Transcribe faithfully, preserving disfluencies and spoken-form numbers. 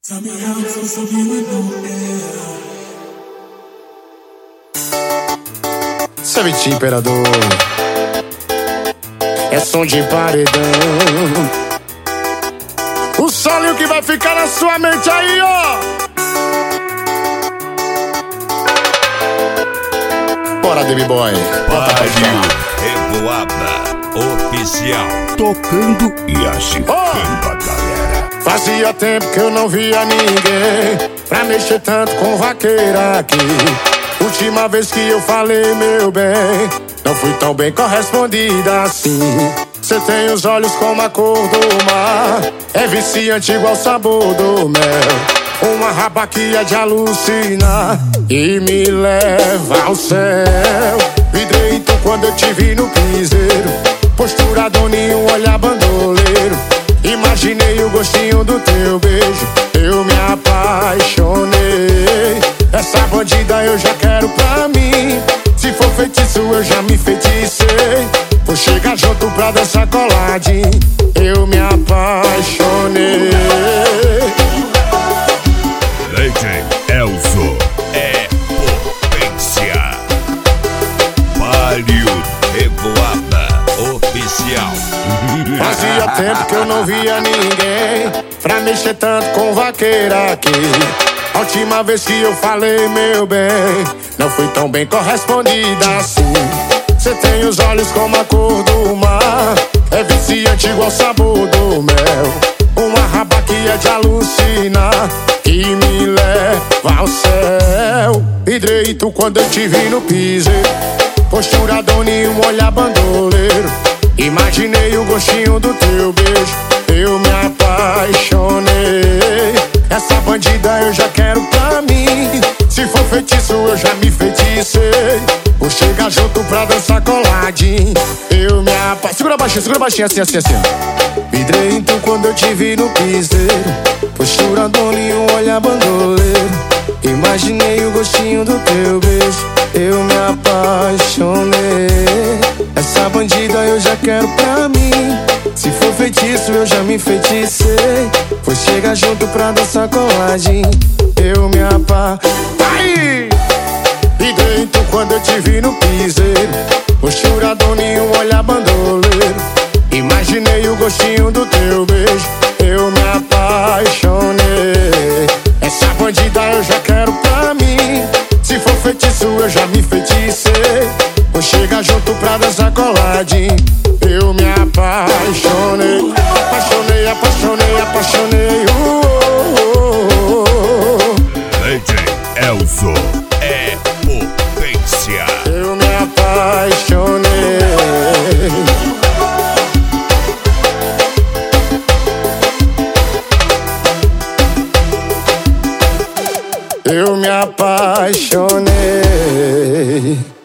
Tell me how I'm supposed to be with no air. Sabe, imperador, é som de paredão. O solo que vai ficar na sua mente aí, ó. Bora, Baby Boy. Pariu Revoada Oficial. Tocando e agitando oh. a galera. Fazia tempo que eu não via ninguém pra mexer tanto com vaqueira aqui. Última vez que eu falei, meu bem, não fui tão bem correspondida assim. Cê tem os olhos como a cor do mar, é viciante igual o sabor do mel. Uma raba que é de alucinar e me leva ao céu. Vidrei tu quando eu te vi no piseiro, postura doninho, olhar bandoleiro. Imaginei o gostinho do teu beijo, eu me apaixonei. Essa bandida eu já quero pra mim, se for feitiço eu já me feticei. Vou chegar junto pra dançar coladinho, eu me apaixonei. D J Elzo é potência. Pariu Revoada Oficial. Fazia tempo que eu não via ninguém pra mexer tanto com vaqueira aqui. A última vez que eu falei, meu bem, não fui tão bem correspondida assim. Cê tem os olhos como a cor do mar, é viciante igual o sabor do mel. Uma raba que é de alucinar e me leva ao céu. Vidrei tu quando eu te vi no piseiro, postura doninho, olhar bandoleiro. Imaginei o gostinho do teu beijo, eu me apaixonei. Essa bandida eu já quero pra mim, se for feitiço eu já me feticei. Vou chegar junto pra dançar coladinho, eu me apaixonei. Segura baixinho, segura baixinho, assim, assim, assim. Vidrei então quando eu te vi no piseiro, postura doninho, olhar bandoleiro. Imaginei o gostinho do teu beijo, eu me apaixonei. Essa bandida eu já quero pra mim, se for feitiço eu já me feticei. Vou chegar junto pra dançar coladinho, eu me apaixonei. E dentro quando eu te vi no piseiro, postura doninho, olhar bandoleiro. Imaginei o gostinho do teu beijo, eu me apaixonei. Essa bandida eu já quero pra mim, se for feitiço eu já me feticei. Vou chegar junto pra dançar coladinho, eu me apaixonei. Apaixonei, apaixonei, apaixonei. uh, uh, uh, uh. D J Elzo é potência. Eu me apaixonei. Eu me apaixonei.